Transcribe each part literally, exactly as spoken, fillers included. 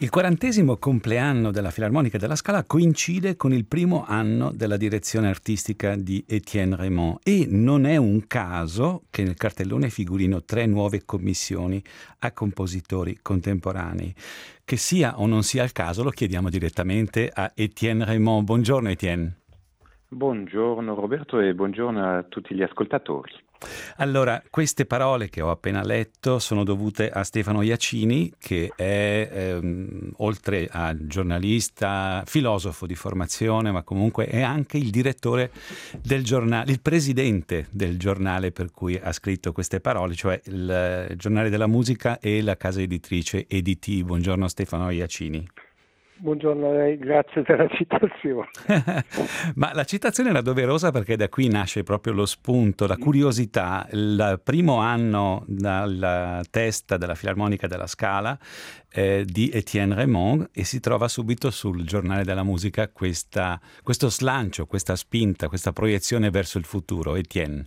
Il quarantesimo compleanno della Filarmonica della Scala coincide con il primo anno della direzione artistica di Etienne Raymond e non è un caso che nel cartellone figurino tre nuove commissioni a compositori contemporanei. Che sia o non sia il caso lo chiediamo direttamente a Etienne Raymond. Buongiorno Etienne. Buongiorno Roberto e buongiorno a tutti gli ascoltatori. Allora, queste parole che ho appena letto sono dovute a Stefano Jacini, che è, ehm, oltre a giornalista, filosofo di formazione, ma comunque è anche il direttore del giornale, il presidente del giornale per cui ha scritto queste parole, cioè il Giornale della Musica e la casa editrice E D T. Buongiorno Stefano Jacini. Buongiorno a lei, grazie per la citazione. Ma la citazione era doverosa perché da qui nasce proprio lo spunto, la curiosità. Il primo anno dalla testa della Filarmonica della Scala eh, di Etienne Raymond e si trova subito sul Giornale della Musica questa, questo slancio, questa spinta, questa proiezione verso il futuro. Etienne.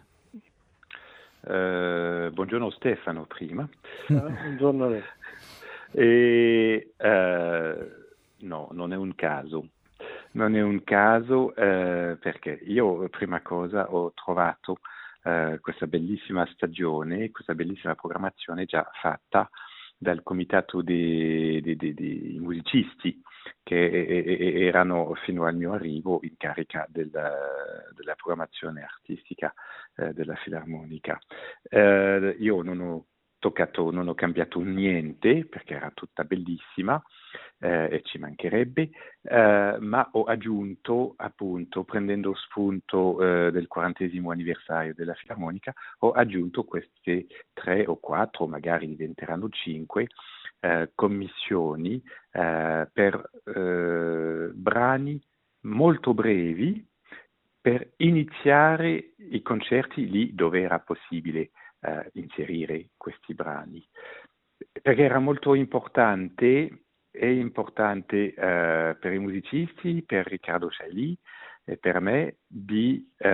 Uh, buongiorno Stefano prima. Ah, buongiorno a lei. E, uh, No, non è un caso, non è un caso eh, perché io prima cosa ho trovato eh, questa bellissima stagione, questa bellissima programmazione già fatta dal comitato dei, dei, dei, dei musicisti che erano fino al mio arrivo in carica della, della programmazione artistica eh, della Filarmonica. Eh, io non ho toccato, non ho cambiato niente perché era tutta bellissima eh, e ci mancherebbe, eh, ma ho aggiunto appunto, prendendo spunto eh, del quarantesimo anniversario della Filarmonica, ho aggiunto queste tre o quattro, magari diventeranno cinque, eh, commissioni eh, per eh, brani molto brevi per iniziare i concerti lì dove era possibile Uh, inserire questi brani, perché era molto importante, è importante uh, per i musicisti, per Riccardo Chailly e per me di uh,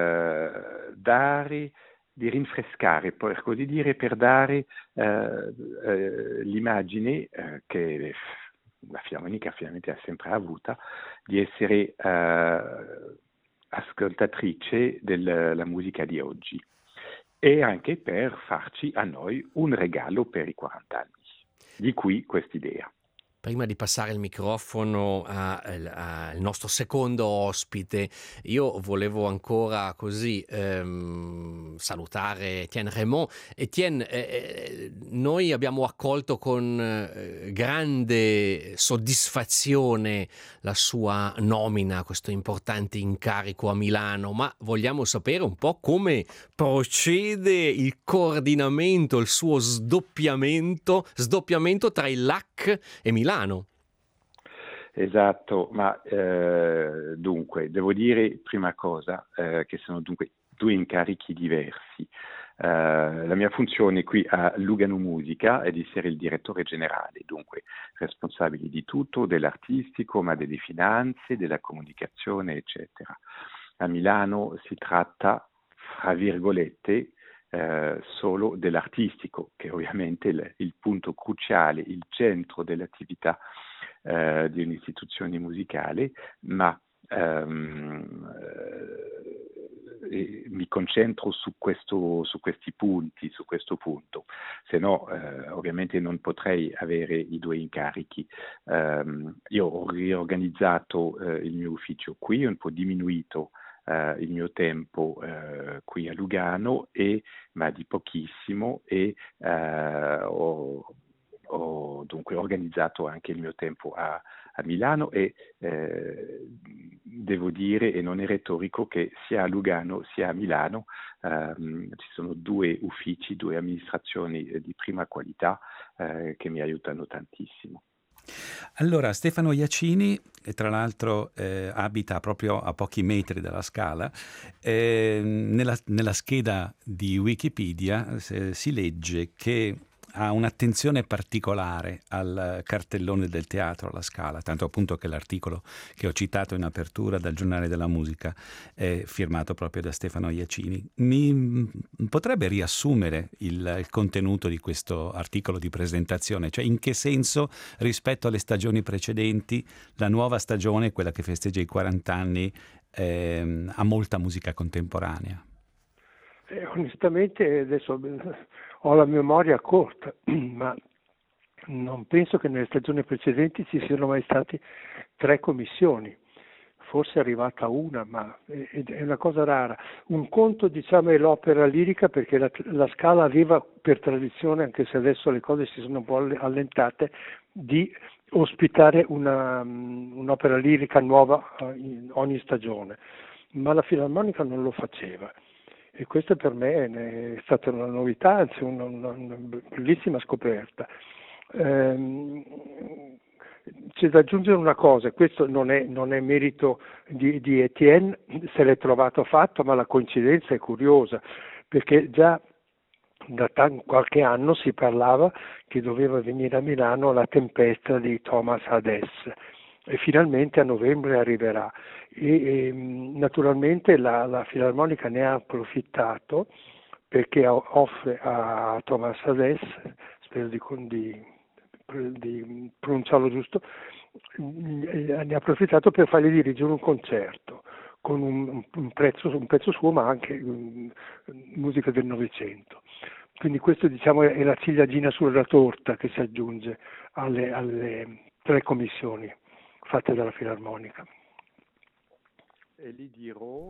dare, di rinfrescare, per così dire, per dare uh, uh, l'immagine uh, che la Filarmonica finalmente ha sempre avuta di essere uh, ascoltatrice della musica di oggi. E anche per farci a noi un regalo per i quaranta anni. Di qui quest'idea. Prima di passare il microfono al nostro secondo ospite, io volevo ancora così ehm, salutare Etienne Raymond. Etienne, eh, noi abbiamo accolto con eh, grande soddisfazione la sua nomina, questo importante incarico a Milano, ma vogliamo sapere un po' come procede il coordinamento, il suo sdoppiamento, sdoppiamento tra il L A C e Milano. Esatto, ma eh, dunque, devo dire prima cosa eh, che sono dunque due incarichi diversi. Uh, la mia funzione qui a Lugano Musica è di essere il direttore generale, dunque responsabile di tutto, dell'artistico, ma delle finanze, della comunicazione, eccetera. A Milano si tratta, fra virgolette, Uh, solo dell'artistico, che ovviamente è il, il punto cruciale, il centro dell'attività uh, di un'istituzione musicale, ma um, uh, mi concentro su, questo, su questi punti, su questo punto, se no uh, ovviamente non potrei avere i due incarichi. Um, io ho riorganizzato uh, il mio ufficio qui, un po' diminuito Uh, il mio tempo uh, qui a Lugano, e, ma di pochissimo, e uh, ho, ho dunque organizzato anche il mio tempo a, a Milano e eh, devo dire, e non è retorico, che sia a Lugano sia a Milano um, ci sono due uffici, due amministrazioni di prima qualità uh, che mi aiutano tantissimo. Allora, Stefano Jacini, tra l'altro eh, abita proprio a pochi metri dalla Scala, eh, nella, nella scheda di Wikipedia eh, si legge che ha un'attenzione particolare al cartellone del teatro alla Scala, tanto appunto che l'articolo che ho citato in apertura dal Giornale della Musica è firmato proprio da Stefano Jacini. Mi potrebbe riassumere il, il contenuto di questo articolo di presentazione, cioè in che senso rispetto alle stagioni precedenti la nuova stagione, quella che festeggia i quaranta anni, eh, ha molta musica contemporanea? Eh, onestamente adesso ho la memoria corta, ma non penso che nelle stagioni precedenti ci siano mai stati tre commissioni. Forse è arrivata una, ma è una cosa rara. Un conto, diciamo, è l'opera lirica, perché la, la Scala aveva per tradizione, anche se adesso le cose si sono un po' allentate, di ospitare una, un'opera lirica nuova in ogni stagione, ma la Filarmonica non lo faceva. E questa per me è stata una novità, anzi una, una, una bellissima scoperta. Ehm, c'è da aggiungere una cosa, questo non è, non è merito di, di Etienne, se l'è trovato fatto, ma la coincidenza è curiosa, perché già da t- qualche anno si parlava che doveva venire a Milano La Tempesta di Thomas Hades, e finalmente a novembre arriverà. E, e naturalmente la, la Filarmonica ne ha approfittato, perché offre a Thomas Hades, spero di, di, di pronunciarlo giusto, ne ha approfittato per fargli dirigere un concerto con un, un, prezzo, un pezzo suo, ma anche um, musica del Novecento. Quindi questo, diciamo, è la ciliegina sulla torta che si aggiunge alle, alle tre commissioni fatte dalla Filarmonica. E gli dirò...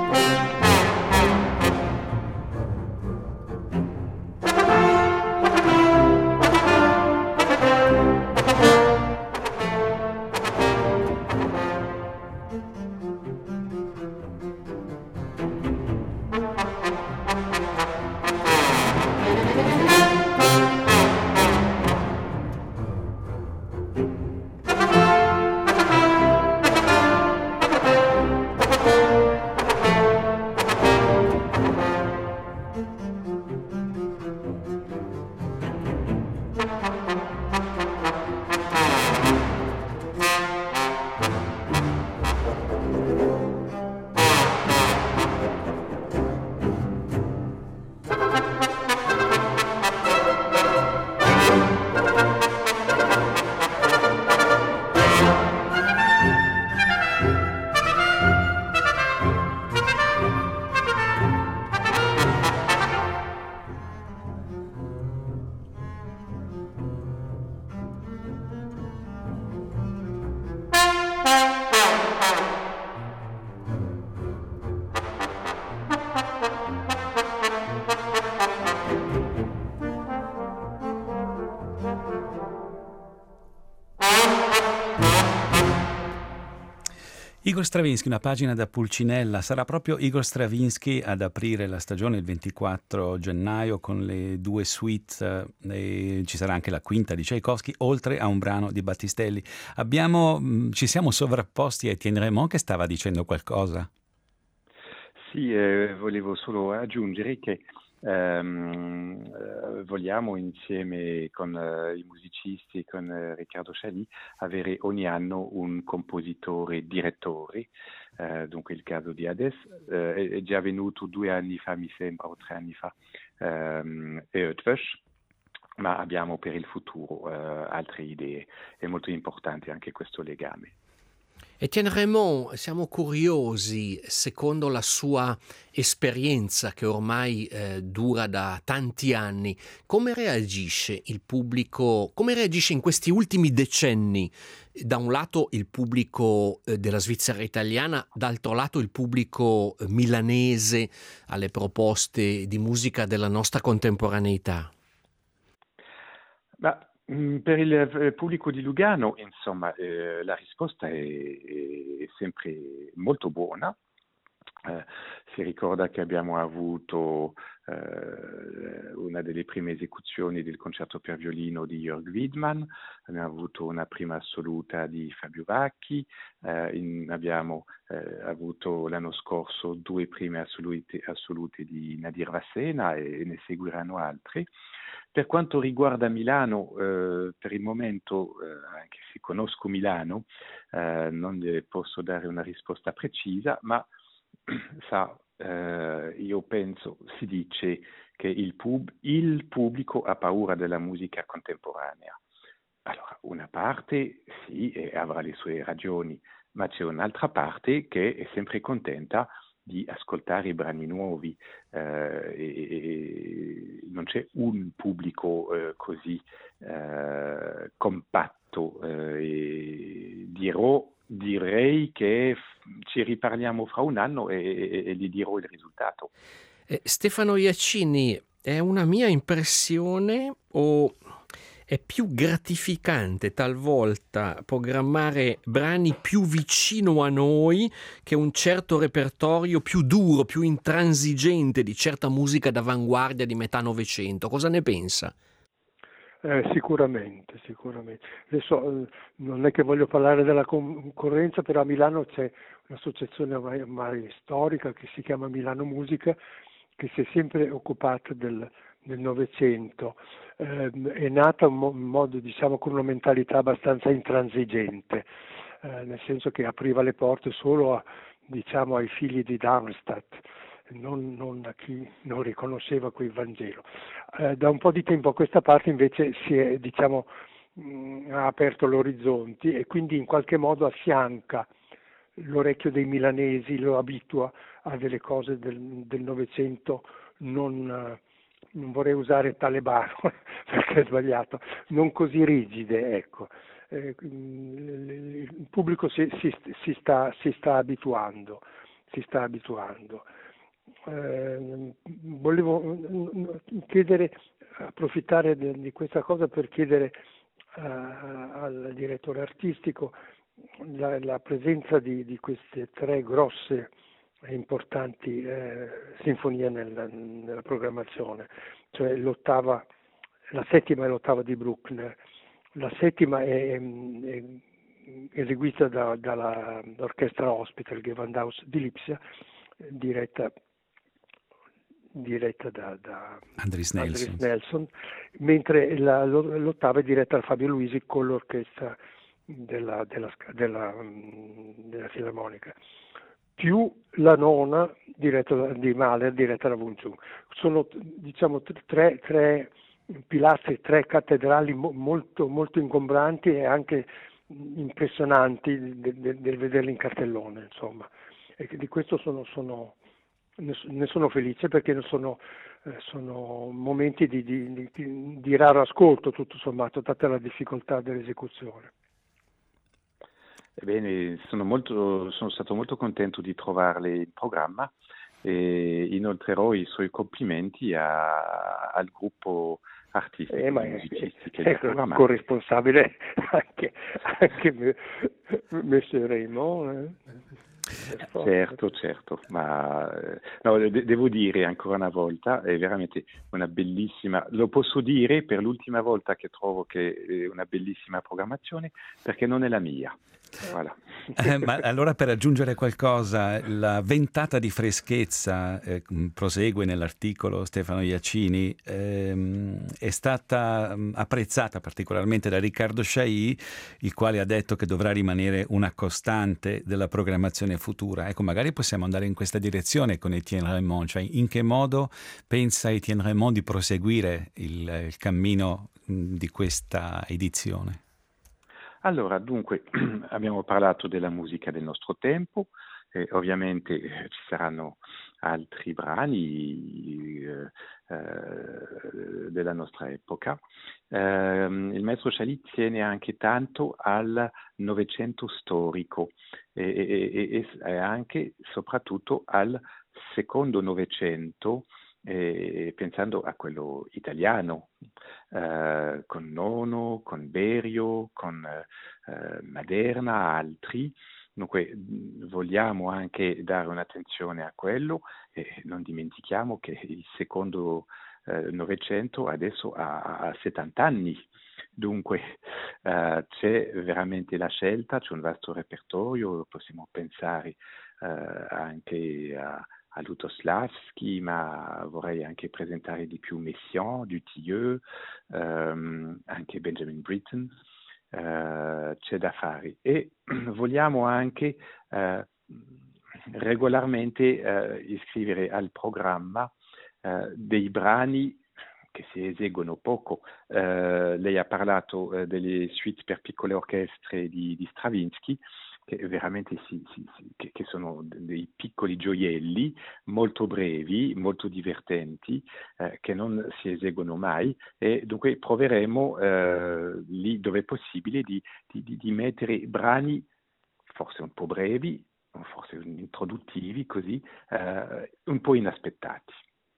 Igor Stravinsky, una pagina da Pulcinella. Sarà proprio Igor Stravinsky ad aprire la stagione il ventiquattro gennaio con le due suite, e ci sarà anche la quinta di Tchaikovsky, oltre a un brano di Battistelli. Abbiamo, ci siamo sovrapposti a Etienne Raymond, che stava dicendo qualcosa. Sì, eh, volevo solo aggiungere che ehm, eh, vogliamo insieme con eh, i musicisti e con eh, Riccardo Chailly avere ogni anno un compositore direttore, eh, dunque il caso di Hades eh, è, è già venuto due anni fa, mi sembra, o tre anni fa, ehm, Eötvös, ma abbiamo per il futuro eh, altre idee. È molto importante anche questo legame. Etienne Raymond, siamo curiosi, secondo la sua esperienza che ormai eh, dura da tanti anni, come reagisce il pubblico, come reagisce in questi ultimi decenni, da un lato il pubblico eh, della Svizzera italiana, d'altro lato il pubblico eh, milanese alle proposte di musica della nostra contemporaneità? Ma per il pubblico di Lugano, insomma, eh, la risposta è, è sempre molto buona. Eh, si ricorda che abbiamo avuto eh, una delle prime esecuzioni del concerto per violino di Jörg Widmann, abbiamo avuto una prima assoluta di Fabio Vacchi, eh, in, abbiamo eh, avuto l'anno scorso due prime assolute, assolute di Nadir Vassena e, e ne seguiranno altre. Per quanto riguarda Milano, eh, per il momento, eh, anche se conosco Milano, eh, non le posso dare una risposta precisa, ma sa, eh, io penso, si dice che il, pub, il pubblico ha paura della musica contemporanea. Allora, una parte sì, e avrà le sue ragioni, ma c'è un'altra parte che è sempre contenta di ascoltare i brani nuovi. Eh, e, e non c'è un pubblico eh, così eh, compatto. Eh, e dirò Direi che ci riparliamo fra un anno e, e, e gli dirò il risultato. Eh, Stefano Iacini, è una mia impressione o è più gratificante talvolta programmare brani più vicino a noi che un certo repertorio più duro, più intransigente di certa musica d'avanguardia di metà Novecento? Cosa ne pensa? Eh, sicuramente, sicuramente. Adesso eh, non è che voglio parlare della concorrenza, però a Milano c'è un'associazione ormai, ormai storica che si chiama Milano Musica, che si è sempre occupata del, del Novecento. Eh, è nata in mo- modo, diciamo, con una mentalità abbastanza intransigente, eh, nel senso che apriva le porte solo a, diciamo, ai figli di Darmstadt. Non, non a chi non riconosceva quel Vangelo. Eh, da un po' di tempo a questa parte invece si è, diciamo, mh, ha aperto gli orizzonti e quindi in qualche modo affianca l'orecchio dei milanesi, lo abitua a delle cose del, del Novecento non, uh, non vorrei usare tale parole perché è sbagliato, non così rigide, ecco. Eh, il pubblico si, si, si, sta, si sta abituando, si sta abituando. Eh, volevo chiedere, approfittare di, di questa cosa per chiedere uh, al direttore artistico la, la presenza di, di queste tre grosse e importanti eh, sinfonie nella, nella programmazione, cioè l'ottava, la settima e l'ottava di Bruckner. La settima è, è eseguita da, dall'orchestra ospite, il Gewandhaus di Lipsia, diretta diretta da, da Andris Andris Nelson. Nelson, mentre la, l'ottava è diretta da Fabio Luisi con l'orchestra della, della, della, della Filarmonica, più la nona diretta da, di Mahler, diretta da Wung Chung. Sono, diciamo, tre, tre pilastri, tre cattedrali mo, molto, molto ingombranti e anche impressionanti del vederli in cartellone, insomma. E di questo sono, sono ne sono felice perché sono, eh, sono momenti di, di, di, di raro ascolto, tutto sommato, data la difficoltà dell'esecuzione. Ebbene, sono, molto, sono stato molto contento di trovarle in programma e inoltrerò i suoi complimenti a, al gruppo artistico eh, ma e musicisti che è li corresponsabile anche, anche Messer Raymond. Eh. Certo, certo, ma no, de- devo dire ancora una volta, è veramente una bellissima, lo posso dire per l'ultima volta che trovo che è una bellissima programmazione, perché non è la mia. Voilà. Eh, ma allora, per aggiungere qualcosa, la ventata di freschezza, eh, prosegue nell'articolo Stefano Iacini, ehm, è stata mh, apprezzata particolarmente da Riccardo Chailly, il quale ha detto che dovrà rimanere una costante della programmazione futura. Ecco, magari possiamo andare in questa direzione con Etienne Raymond, cioè in che modo pensa Etienne Raymond di proseguire il, il cammino mh, di questa edizione? Allora, dunque, abbiamo parlato della musica del nostro tempo, eh, ovviamente eh, ci saranno altri brani eh, eh, della nostra epoca. Eh, il maestro Chailly tiene anche tanto al Novecento storico e, e, e anche, soprattutto, al secondo Novecento, Eh, pensando a quello italiano, eh, con Nono, con Berio, con eh, Maderna, altri, Dunque mh, vogliamo anche dare un'attenzione a quello e non dimentichiamo che il secondo eh, Novecento adesso ha, ha settanta anni. Dunque eh, c'è veramente la scelta, c'è un vasto repertorio, possiamo pensare eh, anche a, a Lutosławski, ma vorrei anche presentare di più Messiaen, Dutilleux, ehm, anche Benjamin Britten, eh, c'è da fare. E vogliamo anche eh, regolarmente eh, iscrivere al programma eh, dei brani che si eseguono poco. Eh, lei ha parlato eh, delle suite per piccole orchestre di, di Stravinsky, che veramente si, si, si, che, che sono dei piccoli gioielli molto brevi, molto divertenti, eh, che non si eseguono mai, e dunque proveremo eh, lì dove è possibile di, di, di, di mettere brani forse un po' brevi, forse introduttivi, così, eh, un po' inaspettati.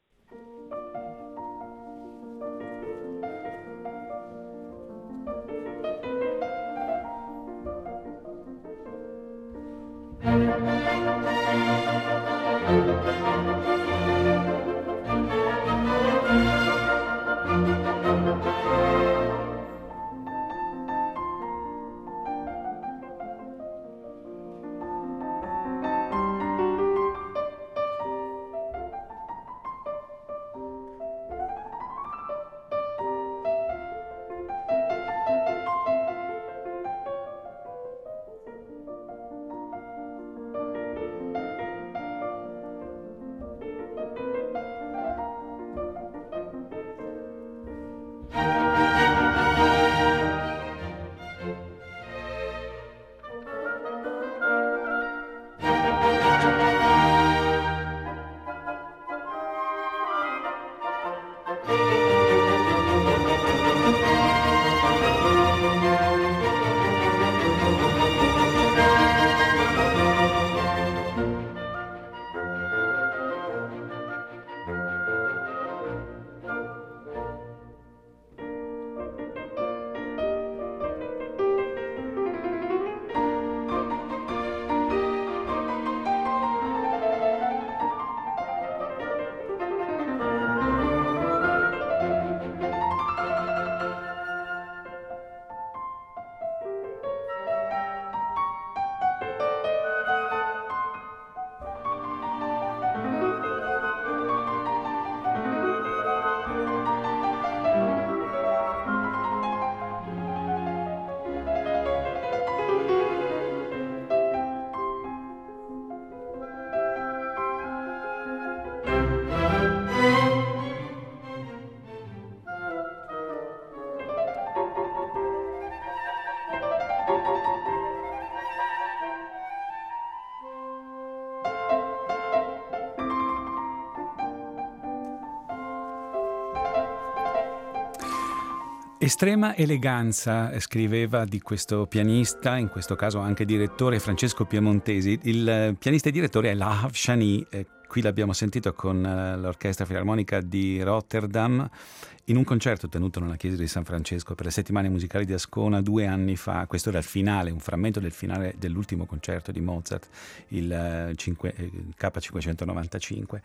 Estrema eleganza, scriveva di questo pianista, in questo caso anche direttore, Francesco Piemontesi. Il pianista e direttore è Lahav Shani, eh, qui l'abbiamo sentito con eh, l'Orchestra Filarmonica di Rotterdam in un concerto tenuto nella chiesa di San Francesco per le settimane musicali di Ascona due anni fa. Questo era il finale, un frammento del finale dell'ultimo concerto di Mozart, il, eh, cinque, il K cinquecentonovantacinque.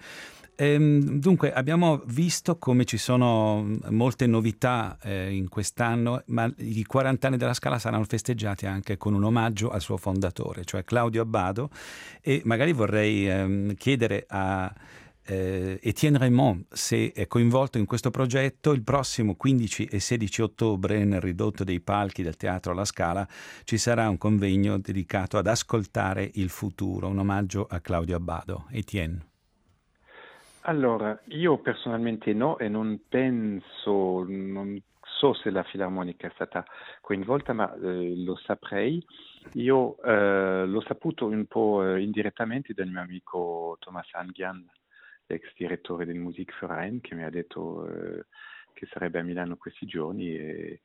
Ehm, dunque abbiamo visto come ci sono molte novità eh, in quest'anno, ma i quaranta anni della Scala saranno festeggiati anche con un omaggio al suo fondatore, cioè Claudio Abbado, e magari vorrei ehm, chiedere a eh, Etienne Raymond se è coinvolto in questo progetto. Il prossimo quindici e sedici ottobre nel ridotto dei palchi del Teatro alla Scala ci sarà un convegno dedicato ad ascoltare il futuro, un omaggio a Claudio Abbado. Etienne. Allora, io personalmente no, e non penso, non so se la Filarmonica è stata coinvolta, ma eh, lo saprei. Io eh, l'ho saputo un po' eh, indirettamente dal mio amico Thomas Anghian, l'ex direttore del Musikverein, che mi ha detto eh, che sarebbe a Milano questi giorni, e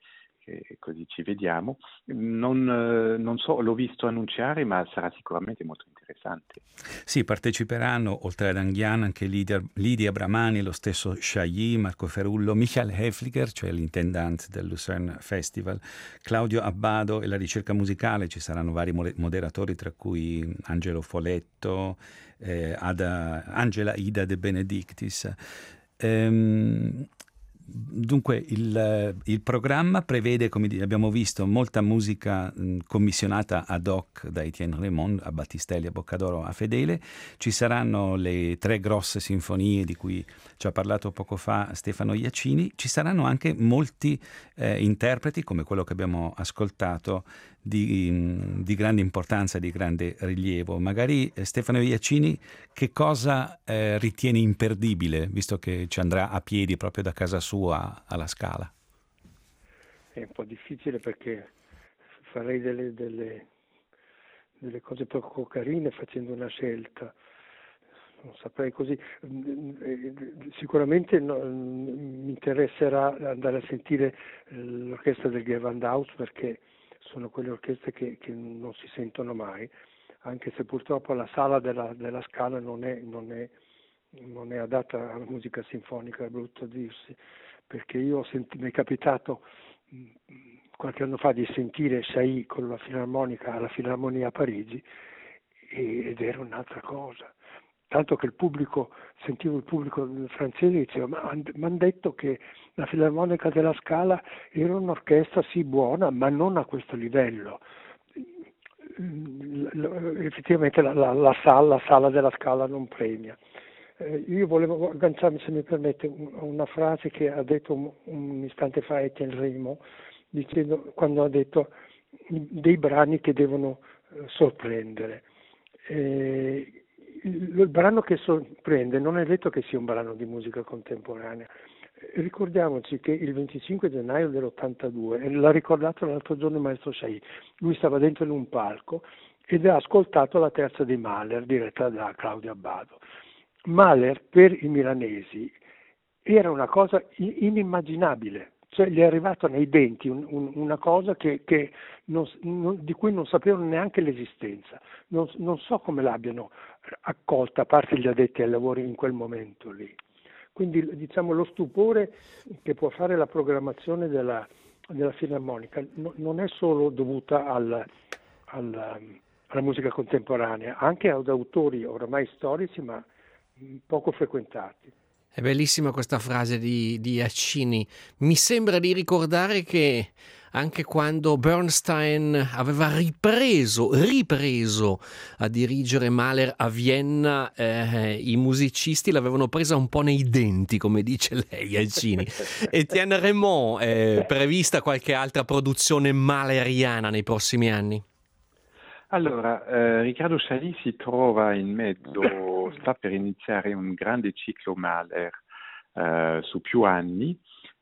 che così ci vediamo. Non, eh, non so, l'ho visto annunciare, ma sarà sicuramente molto interessante. Sì, parteciperanno oltre ad Anghian anche Lidia, Lidia Bramani, lo stesso Chailly, Marco Ferullo, Michael Hefliger, cioè l'intendant del Lucerne Festival, Claudio Abbado e la ricerca musicale. Ci saranno vari moderatori, tra cui Angelo Foletto, eh, Ada, Angela Ida De Benedictis. Ehm, Dunque il, il programma prevede, come abbiamo visto, molta musica mh, commissionata ad hoc da Etienne Raymond, a Battistelli, a Boccadoro, a Fedele. Ci saranno le tre grosse sinfonie di cui ci ha parlato poco fa Stefano Iacini. Ci saranno anche molti eh, interpreti, come quello che abbiamo ascoltato, di, di grande importanza, di grande rilievo. Magari eh, Stefano Iacini, che cosa eh, ritiene imperdibile, visto che ci andrà a piedi proprio da casa sua alla Scala? È un po' difficile perché farei delle, delle, delle cose poco carine facendo una scelta. Non saprei così. Sicuramente no, mi interesserà andare a sentire l'orchestra del Gewandhaus, perché sono quelle orchestre che, che non si sentono mai, anche se purtroppo la sala della, della Scala non è, non, è, non è adatta alla musica sinfonica, è brutto dirsi, perché io ho senti, mi è capitato mh, qualche anno fa di sentire Chailly con la filarmonica alla Filarmonia a Parigi e, ed era un'altra cosa. Tanto che il pubblico, sentivo il pubblico francese e diceva, ma mi hanno detto che la Filarmonica della Scala era un'orchestra sì buona, ma non a questo livello. Effettivamente la, la, la, sala, la sala della Scala non premia. Eh, io volevo agganciarmi, se mi permette, una frase che ha detto un, un istante fa Etienne Raymond, dicendo, quando ha detto dei brani che devono eh, sorprendere. Eh, Il, il brano che sorprende non è detto che sia un brano di musica contemporanea. Ricordiamoci che il venticinque gennaio dell'ottantadue, l'ha ricordato l'altro giorno il maestro Chailly, lui stava dentro in un palco ed ha ascoltato la terza di Mahler diretta da Claudio Abbado. Mahler per i milanesi era una cosa inimmaginabile, cioè gli è arrivato nei denti un, un, una cosa che, che non, non, di cui non sapevano neanche l'esistenza. Non, non so come l'abbiano accolta, a parte gli addetti ai lavori in quel momento lì. Quindi diciamo lo stupore che può fare la programmazione della, della filarmonica no, non è solo dovuta al, al, alla musica contemporanea, anche ad autori oramai storici ma poco frequentati. È bellissima questa frase di, di Iacini. Mi sembra di ricordare che anche quando Bernstein aveva ripreso, ripreso a dirigere Mahler a Vienna, eh, i musicisti l'avevano presa un po' nei denti, come dice lei, Iacini. Etienne Raymond, è prevista qualche altra produzione mahleriana nei prossimi anni? Allora, eh, Riccardo Chailly si trova in mezzo, sta per iniziare un grande ciclo Mahler eh, su più anni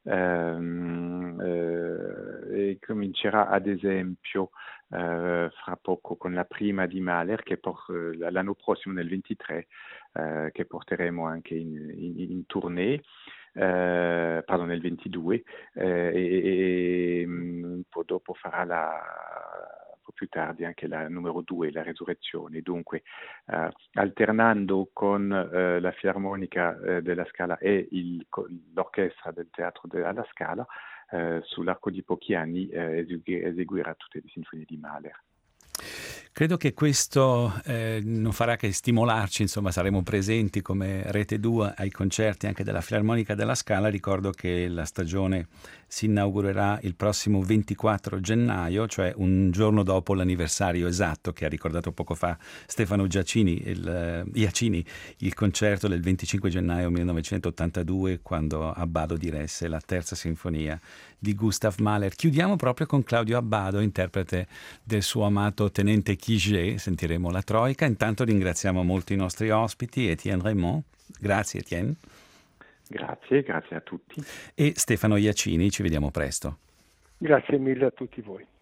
ehm, eh, e comincerà ad esempio eh, fra poco con la prima di Mahler che por- l'anno prossimo nel ventitré eh, che porteremo anche in, in, in tournée. Eh, pardon, nel ventidue eh, e, e un po' dopo farà la più tardi anche la numero due, la Resurrezione. Dunque, eh, alternando con eh, la Filarmonica eh, della Scala e il, l'orchestra del Teatro della Scala, eh, sull'arco di pochi anni eh, esegu- eseguirà tutte le sinfonie di Mahler. Credo che questo eh, non farà che stimolarci, insomma saremo presenti come Rete due ai concerti anche della Filarmonica della Scala. Ricordo che la stagione si inaugurerà il prossimo ventiquattro gennaio, cioè un giorno dopo l'anniversario esatto che ha ricordato poco fa Stefano Giacini, il, uh, Iacini, il concerto del venticinque gennaio millenovecentottantadue, quando Abbado diresse la terza sinfonia di Gustav Mahler. Chiudiamo proprio con Claudio Abbado, interprete del suo amato Tenente Quiget. Sentiremo la Troika. Intanto ringraziamo molto i nostri ospiti, Etienne Raymond. Grazie Etienne. Grazie, grazie a tutti. E Stefano Iacini, ci vediamo presto. Grazie mille a tutti voi.